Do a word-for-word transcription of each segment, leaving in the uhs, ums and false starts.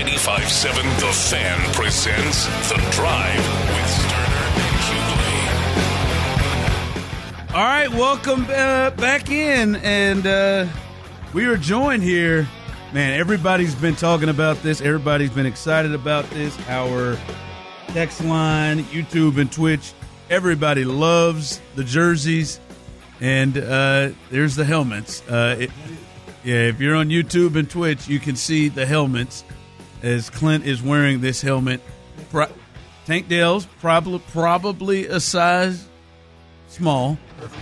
ninety-five point seven The Fan presents The Drive with Sterner and Hughley. All right, welcome uh, back in, and uh, we are joined here. Man, everybody's been talking about this. Everybody's been excited about this. Our text line, YouTube, and Twitch, everybody loves the jerseys, and uh, there's the helmets. Uh, it, yeah, if you're on YouTube and Twitch, you can see the helmets as Clint is wearing this helmet. Pro- Tank Dale's probably probably a size small.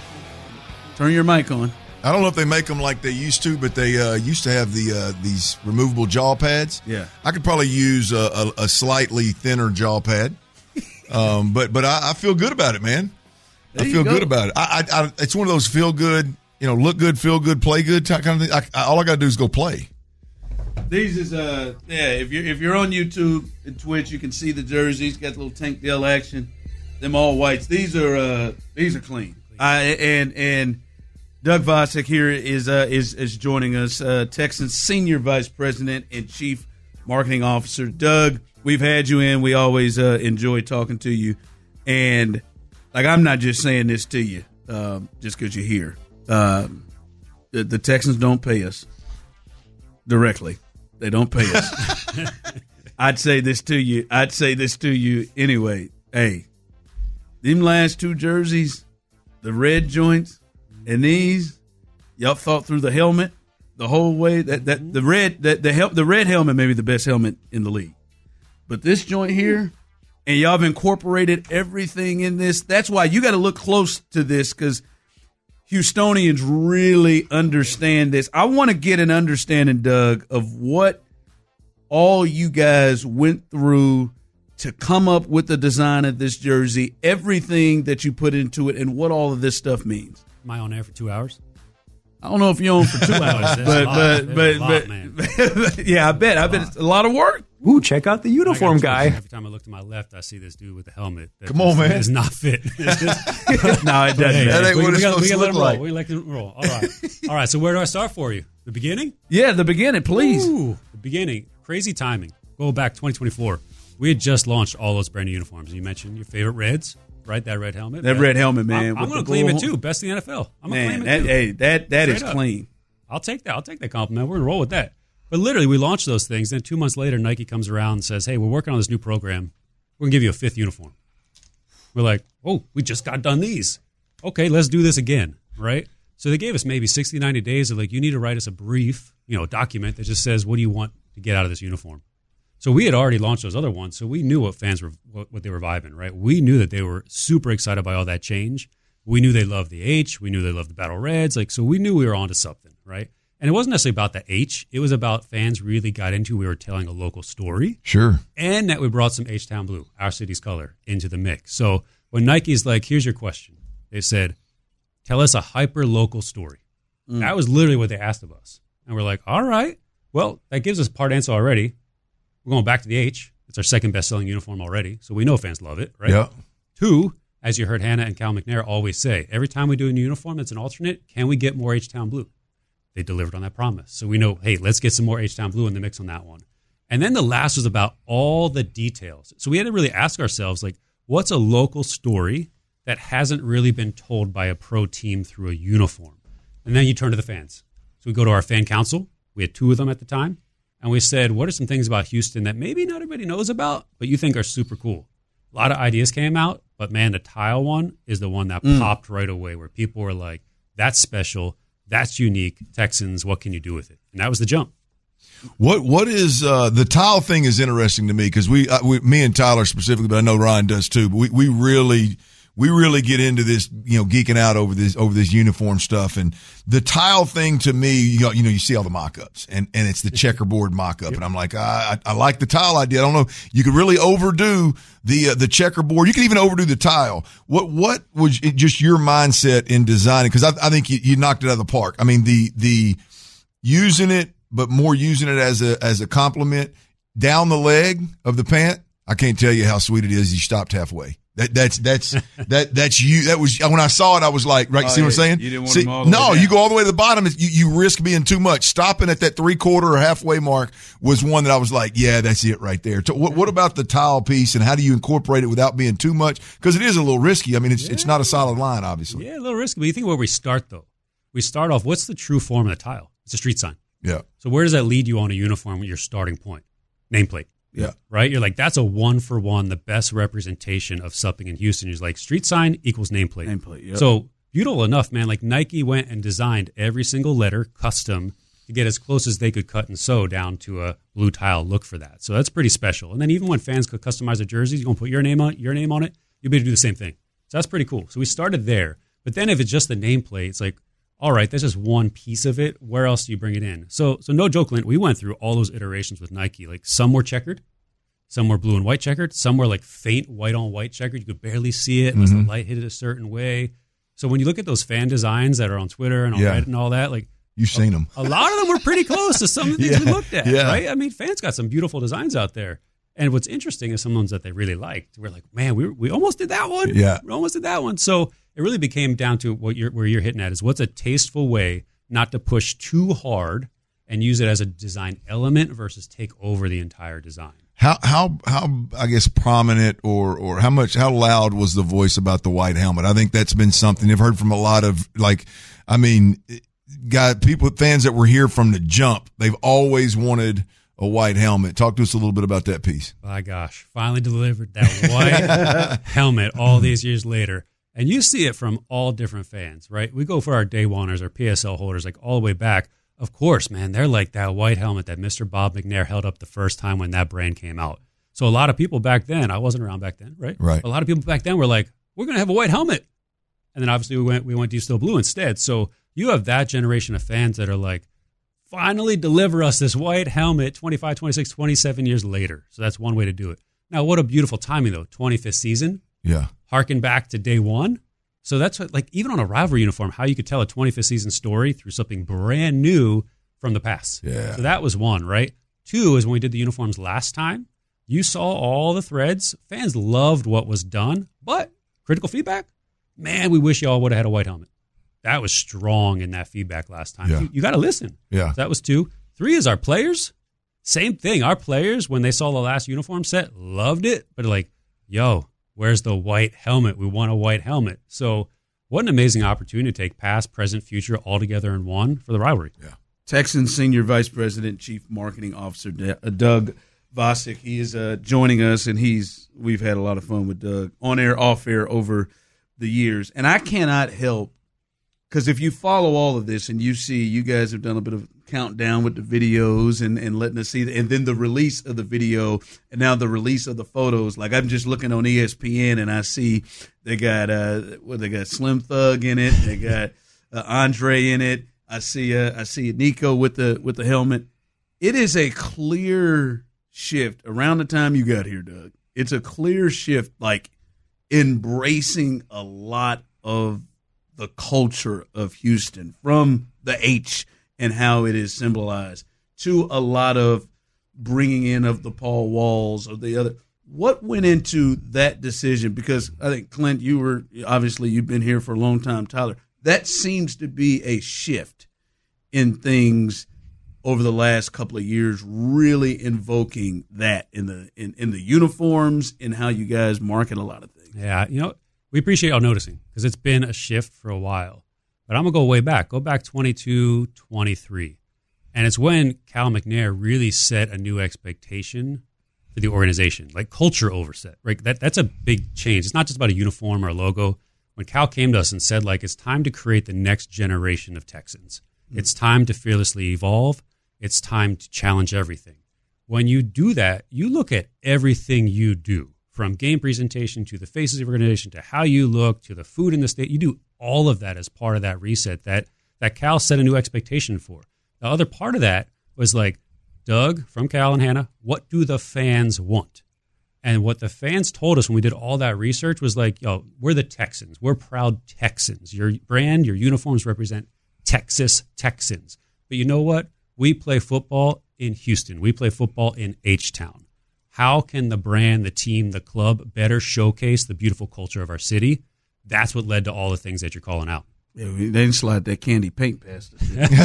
Turn your mic on. I don't know if they make them like they used to, but they uh, used to have the uh, these removable jaw pads. Yeah, I could probably use a, a, a slightly thinner jaw pad, um, but but I, I feel good about it, man. There I feel go. good about it. I, I, I, it's one of those feel good, you know, look good, feel good, play good type kind of thing. I, I, all I got to do is go play. These is uh yeah. If you're if you're on YouTube and Twitch, you can see the jerseys. Got the little Tank Dale action. Them all whites. These are uh these are clean. I and and. Doug Vosek here is uh, is is joining us, uh, Texans Senior Vice President and Chief Marketing Officer. Doug, we've had you in. We always uh, enjoy talking to you, and like I'm not just saying this to you um, just because you're here. Um, the, the Texans don't pay us directly; they don't pay us. I'd say this to you. I'd say this to you anyway. Hey, them last two jerseys, the red joints. And these, y'all thought through the helmet the whole way. That that the red that the hel- the red helmet may be the best helmet in the league, but this joint here, and y'all have incorporated everything in this. That's why you got to look close to this because Houstonians really understand this. I want to get an understanding, Doug, of what all you guys went through to come up with the design of this jersey, everything that you put into it, and what all of this stuff means. Am I on air for two hours? I don't know if you're on for two hours, but but but, lot, but, but yeah, I bet I bet it's a lot of work. Ooh, check out the uniform guy. Every time I look to my left, I see this dude with the helmet. That Come on, man. Is not fit. No, it doesn't. That ain't we, what we it's got, supposed we to got to let look him like. roll. We like to roll. All right, all right. So where do I start for you? The beginning? Yeah, the beginning, please. Ooh, the beginning. Crazy timing. Go back twenty twenty-four. We had just launched all those brand new uniforms. You mentioned your favorite reds. Right, that red helmet. That man. red helmet, man. I'm, I'm with going the to claim bull- it too. Best in the N F L. I'm going to Man, claim it that too. hey, that that is Straight up. clean. I'll take that. I'll take that compliment. We're going to roll with that. But literally, we launched those things. Then two months later, Nike comes around and says, hey, we're working on this new program. We're going to give you a fifth uniform. We're like, oh, we just got done these. Okay, let's do this again, right? So they gave us maybe sixty, ninety days of like, you need to write us a brief, you know, document that just says, what do you want to get out of this uniform? So we had already launched those other ones, so we knew what fans were, what, what they were vibing, right? We knew that they were super excited by all that change. We knew they loved the H. We knew they loved the Battle Reds. Like, so we knew we were onto something, right? And it wasn't necessarily about the H. It was about fans really got into we were telling a local story. Sure. And that we brought some H-Town Blue, our city's color, into the mix. So when Nike's like, here's your question, they said, tell us a hyper-local story. Mm. That was literally what they asked of us. And we're like, all right, well, that gives us part answer already. We're going back to the H. It's our second best-selling uniform already, so we know fans love it, right? Yeah. Two, as you heard Hannah and Cal McNair always say, every time we do a new uniform that's an alternate, can we get more H-Town Blue? They delivered on that promise. So we know, hey, let's get some more H-Town Blue in the mix on that one. And then the last was about all the details. So we had to really ask ourselves, like, what's a local story that hasn't really been told by a pro team through a uniform? And then you turn to the fans. So we go to our fan council. We had two of them at the time. And we said, what are some things about Houston that maybe not everybody knows about, but you think are super cool? A lot of ideas came out, but man, the tile one is the one that mm. popped right away where people were like, that's special, that's unique. Texans, what can you do with it? And that was the jump. What What is uh, the tile thing is interesting to me because we, uh, we, me and Tyler specifically, but I know Ryan does too, but we, we really we really get into this, you know, geeking out over this over this uniform stuff. And the tile thing to me, you know, you, know, you see all the mock-ups, and, and it's the checkerboard mock-up. Yep. And I'm like, I, I like the tile idea. I don't know. You could really overdo the uh, the checkerboard. You can even overdo the tile. What what was it, just your mindset in designing? Because I, I think you, you knocked it out of the park. I mean, the the using it, but more using it as a as a compliment down the leg of the pant. I can't tell you how sweet it is. You stopped halfway. That that's that's that that's you. That was when I saw it. I was like, right. Oh, see yeah. what I'm saying? You didn't want see, them all the no, way you down. go all the way to the bottom. You you risk being too much. Stopping at that three quarter or halfway mark was one that I was like, yeah, that's it right there. So what what about the tile piece and how do you incorporate it without being too much? Because it is a little risky. I mean, it's yeah. it's not a solid line, obviously. Yeah, a little risky. But you think where we start though? We start off. What's the true form of the tile? It's a street sign. Yeah. So where does that lead you on a uniform with your starting point? Nameplate. Yeah. Right? You're like, that's a one for one, the best representation of something in Houston. You're like, street sign equals nameplate. Nameplate, yep. So beautiful enough, man. Like Nike went and designed every single letter custom to get as close as they could cut and sew down to a blue tile look for that. So that's pretty special. And then even when fans could customize their jerseys, you're going to put your name on your name on it, you'll be able to do the same thing. So that's pretty cool. So we started there. But then if it's just the nameplate, it's like, all right, that's just one piece of it. Where else do you bring it in? So so no joke, Clint, we went through all those iterations with Nike. Like some were checkered. Some were blue and white checkered. Some were like faint white on white checkered. You could barely see it unless mm-hmm. the light hit it a certain way. So when you look at those fan designs that are on Twitter and on yeah. Reddit and all that, like you've seen them. A lot of them were pretty close to some of the things yeah. we looked at, yeah. right? I mean, fans got some beautiful designs out there. And what's interesting is some ones that they really liked. We're like, man, we we almost did that one. Yeah. We almost did that one. So it really became down to what you're where you're hitting at is what's a tasteful way not to push too hard and use it as a design element versus take over the entire design. How how how I guess prominent or or how much how loud was the voice about the white helmet? I think that's been something I've heard from a lot of like, I mean, guy people fans that were here from the jump. They've always wanted a white helmet. Talk to us a little bit about that piece. My gosh, finally delivered that white helmet all these years later. And you see it from all different fans, right? We go for our day oneers, our P S L holders, like all the way back. Of course, man, they're like that white helmet that Mister Bob McNair held up the first time when that brand came out. So a lot of people back then, I wasn't around back then, right? Right. A lot of people back then were like, we're going to have a white helmet. And then obviously we went we went Deep Steel Blue instead. So you have that generation of fans that are like, finally deliver us this white helmet twenty-five, twenty-six, twenty-seven years later. So that's one way to do it. Now, what a beautiful timing, though. twenty-fifth season. Yeah. Harken back to day one. So that's what, like, even on a rivalry uniform, how you could tell a twenty-fifth season story through something brand new from the past. Yeah. So that was one, right? Two is when we did the uniforms last time, you saw all the threads. Fans loved what was done, but critical feedback, man, we wish y'all would have had a white helmet. That was strong in that feedback last time. Yeah. You, you got to listen. Yeah. So that was two. Three is our players. Same thing. Our players, when they saw the last uniform set, loved it, but like, yo, where's the white helmet? We want a white helmet. So what an amazing opportunity to take past, present, future all together in one for the rivalry. Yeah. Texans Senior Vice President, Chief Marketing Officer Doug Vosick. He is uh, joining us, and he's we've had a lot of fun with Doug on air, off air over the years. And I cannot help, because if you follow all of this and you see you guys have done a bit of countdown with the videos and, and letting us see, the, and then the release of the video and now the release of the photos. Like I'm just looking on E S P N and I see they got uh, well, they got Slim Thug in it, they got uh, Andre in it. I see uh, I see Nico with the with the helmet. It is a clear shift around the time you got here, Doug. It's a clear shift, like embracing a lot of the culture of Houston, from the H and how it is symbolized to a lot of bringing in of the Paul Walls of the other. What went into that decision? Because I think, Clint, you were obviously you've been here for a long time, Tyler. That seems to be a shift in things over the last couple of years, really invoking that in the in, in the uniforms, in how you guys market a lot of things. Yeah, you know, we appreciate y'all noticing because it's been a shift for a while. But I'm going to go way back. Go back twenty-two, twenty-three. And it's when Cal McNair really set a new expectation for the organization, like culture overset. Right? That That's a big change. It's not just about a uniform or a logo. When Cal came to us and said, like, it's time to create the next generation of Texans. Mm-hmm. It's time to fearlessly evolve. It's time to challenge everything. When you do that, you look at everything you do, from game presentation to the faces of the organization to how you look to the food in the state. You do all of that as part of that reset that, that Cal set a new expectation for. The other part of that was like, Doug, from Cal and Hannah, what do the fans want? And what the fans told us when we did all that research was like, yo, we're the Texans. We're proud Texans. Your brand, your uniforms represent Texas Texans. But you know what? We play football in Houston. We play football in H-Town. how can the brand, the team, the club better showcase the beautiful culture of our city? That's what led to all the things that you're calling out. Yeah, they didn't slide that candy paint past us.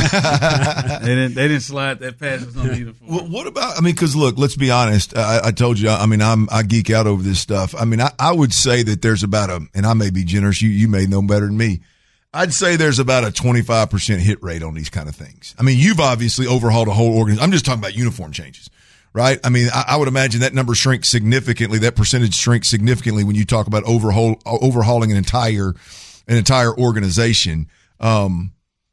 they didn't. They didn't slide that past us on the uniform. Well, what about? I mean, because look, let's be honest. I, I told you. I mean, I'm I geek out over this stuff. I mean, I, I would say that there's about a, and I may be generous. You you may know better than me. I'd say there's about a twenty-five percent hit rate on these kind of things. I mean, you've obviously overhauled a whole organization. I'm just talking about uniform changes, right? I mean, I, I would imagine that number shrinks significantly. That percentage shrinks significantly when you talk about overhaul overhauling an entire. an entire organization. Um,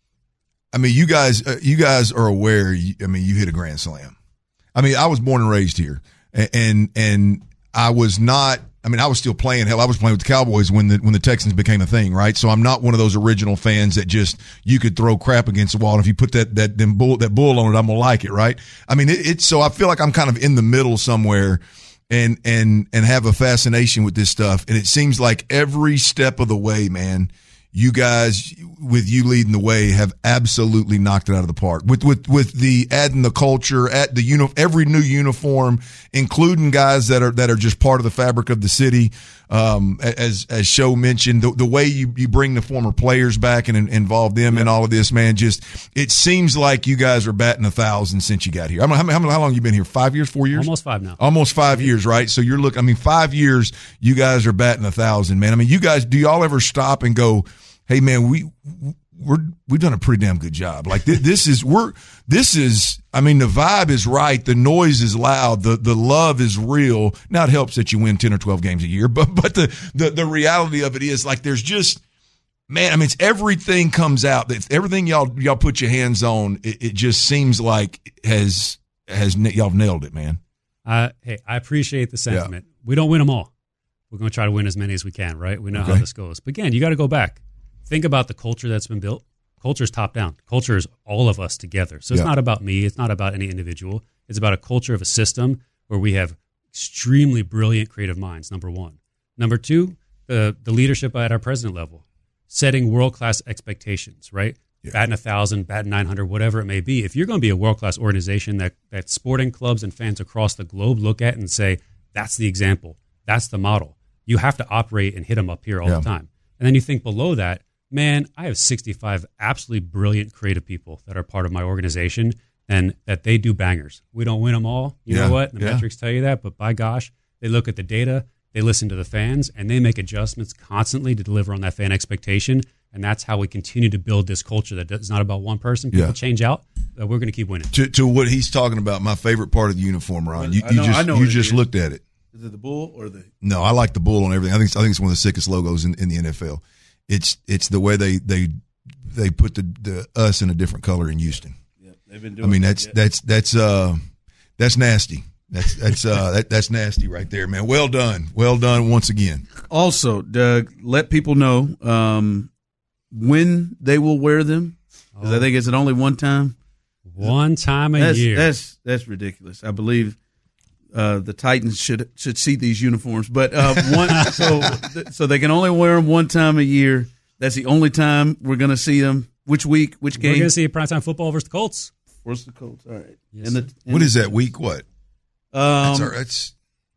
I mean, you guys, uh, you guys are aware. You, I mean, you hit a grand slam. I mean, I was born and raised here, and, and and I was not. I mean, I was still playing. Hell, I was playing with the Cowboys when the when the Texans became a thing, right? So I'm not one of those original fans that just you could throw crap against the wall, and if you put that that them bull that bull on it, I'm gonna like it, right? I mean, it, it's so I feel like I'm kind of in the middle somewhere. And, and, and have a fascination with this stuff. And it seems like every step of the way, man, you guys, with you leading the way, have absolutely knocked it out of the park. With, with, with the adding the culture, at the uni, every new uniform, including guys that are, that are just part of the fabric of the city. Um, as, as Sho mentioned, the, the way you, you bring the former players back and, and involve them in all of this, man, just, it seems like you guys are batting a thousand since you got here. I mean, how, how, how long have you been here? Five years, four years? Almost five now. Almost five years, right? So you're looking, I mean, five years, you guys are batting a thousand, man. I mean, you guys, do y'all ever stop and go, hey man, we, we're, we've done a pretty damn good job. Like th- this is, we're, this is, I mean, the vibe is right. The noise is loud. The, the love is real. Now it helps that you win ten or twelve games a year, but, but the, the, the reality of it is like, there's just, man, I mean, it's everything comes out that everything y'all, y'all put your hands on. It, it just seems like has, has, y'all nailed it, man. Uh, hey, I appreciate the sentiment. Yeah. We don't win them all. We're going to try to win as many as we can, right? We know okay. how this goes. But again, you got to go back. Think about the culture that's been built. Culture is top down. Culture is all of us together. So it's yeah. not about me. It's not about any individual. It's about a culture of a system where we have extremely brilliant creative minds, number one. Number two, the, the leadership at our president level, setting world-class expectations, right? Yeah. Batting a thousand, batting nine hundred, whatever it may be. If you're going to be a world-class organization that, that sporting clubs and fans across the globe look at and say, that's the example, that's the model, you have to operate and hit them up here all yeah. the time. And then you think below that, man, I have sixty-five absolutely brilliant creative people that are part of my organization and that they do bangers. We don't win them all. You yeah, know what? The yeah. metrics tell you that. But by gosh, they look at the data, they listen to the fans, and they make adjustments constantly to deliver on that fan expectation. And that's how we continue to build this culture that is not about one person. People yeah. change out. Uh, we're going to keep winning. To, to what he's talking about, my favorite part of the uniform, Ron. You, I know, you just, I know you just looked at it. Is it the bull or the? No, I like the bull on everything. I think I think it's one of the sickest logos in, in the N F L. It's it's the way they they they put the, the us in a different color in Houston. Yeah, they've been doing. I mean that's that, yeah. that's that's uh that's nasty. That's that's uh that, that's nasty right there, man. Well done, well done once again. Also, Doug, let people know um, when they will wear them because oh. I think it's only one time. One time a that's, year. That's that's ridiculous. I believe. Uh, the Titans should should see these uniforms, but uh, one so so they can only wear them one time a year. That's the only time we're going to see them. Which week? Which game? We're going to see primetime football versus the Colts. Versus the Colts. All right. Yes, and the, and what is that week? What? Um, that's, our, that's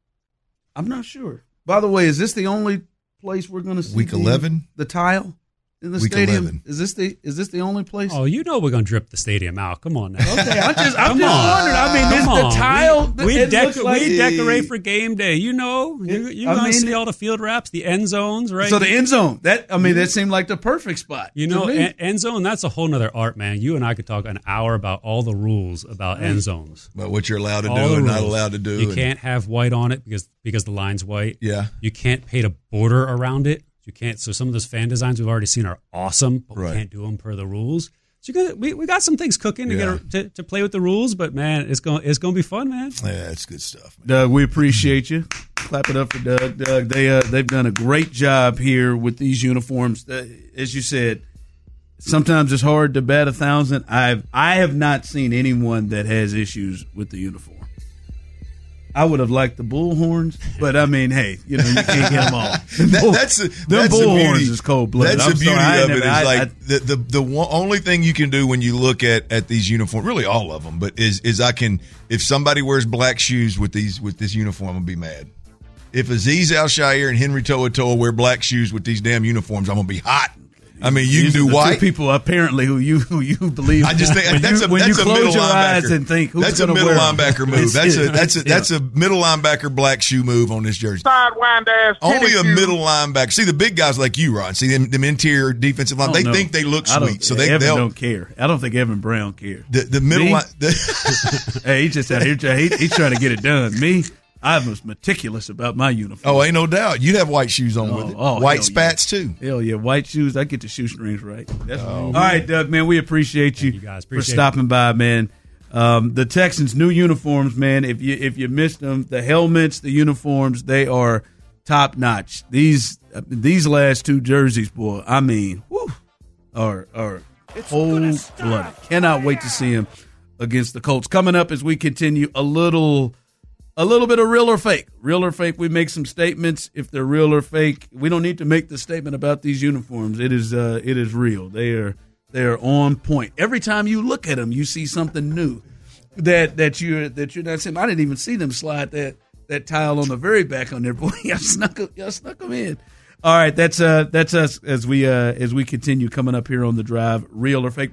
I'm not sure. By the way, is this the only place we're going to see week eleven? The, the tile in the week stadium? eleven. Is this the is this the only place? Oh, you know we're going to drip the stadium out. Come on now. Okay, I'm just I'm Come just on. wondering. I mean, this Come the on. tile. We, we, it dec- looks like, we decorate for game day. You know, you, It- you're I going to mean- see all the field wraps, the end zones, right? So the end zone. That I mean, that seemed like the perfect spot. You to know, me. en- end zone, that's a whole nother art, man. You and I could talk an hour about all the rules about end zones. About what you're allowed to All do the and not rules. allowed to do. You and- can't have white on it because because the line's white. Yeah. You can't paint a border around it. You can't. So some of those fan designs we've already seen are awesome, but Right. we can't do them per the rules. So you got, we we got some things cooking to Yeah. get to, to play with the rules, but man, it's going it's going to be fun, man. Yeah, it's good stuff, man. Doug, we appreciate you. Clap it up for Doug. Doug, they uh, they've done a great job here with these uniforms. Uh, as you said, sometimes it's hard to bat a thousand. I've I have not seen anyone that has issues with the uniform. I would have liked the Bullhorns, but I mean, hey, you know, you can't get them all. that, that's a, them that's Bullhorns beauty, is cold blooded. That's I'm the beauty sorry, of never, it. Is I, like I, the the the one, only thing you can do when you look at at these uniforms, really all of them, but is is I can if somebody wears black shoes with these with this uniform, I'm gonna be mad. If Azeez Al-Shaair and Henry To'oTo'o wear black shoes with these damn uniforms, I'm gonna be hot. I mean, you These can do are the white. Two people apparently who you who you believe. I just think when that's you, a when that's you a close middle your linebacker. eyes and think who's that's a gonna middle wear 'em. linebacker move. That's a that's a Yeah. that's a middle linebacker black shoe move on this jersey. Sidewind ass. Only a tennis shoes. middle linebacker. See the big guys like you, Ron. See them, them interior defensive line. I They don't know. think they look I don't- sweet, so they Evan they'll don't care. I don't think Evan Brown cares. the the middle Me? line. The, Hey, he's just out here. try- He, he's trying to get it done. Me, I was meticulous about my uniform. oh, ain't no doubt. You'd have white shoes on Oh, with it. oh, white hell spats too. Hell yeah, white shoes. I get the shoestrings right. That's all right, Doug. Man, we appreciate you, you guys. for Appreciate stopping by, man. Um, the Texans' new uniforms, man. If you if you missed them, the helmets, the uniforms, they are top notch. These uh, these last two jerseys, boy. I mean, whew, are are cold blooded. Cannot wait to see them against the Colts. Coming up as we continue a little. A little bit of real or fake. Real or fake, we make some statements. If they're real or fake, we don't need to make the statement about these uniforms. It is uh, it is real. They are they are on point. Every time you look at them, you see something new that that you that you're not seeing. I didn't even see them slide that that tile on the very back on there. Boy, y'all snuck y'all snuck them in. All right, that's uh that's us as we uh as we continue coming up here on the drive. Real or fake.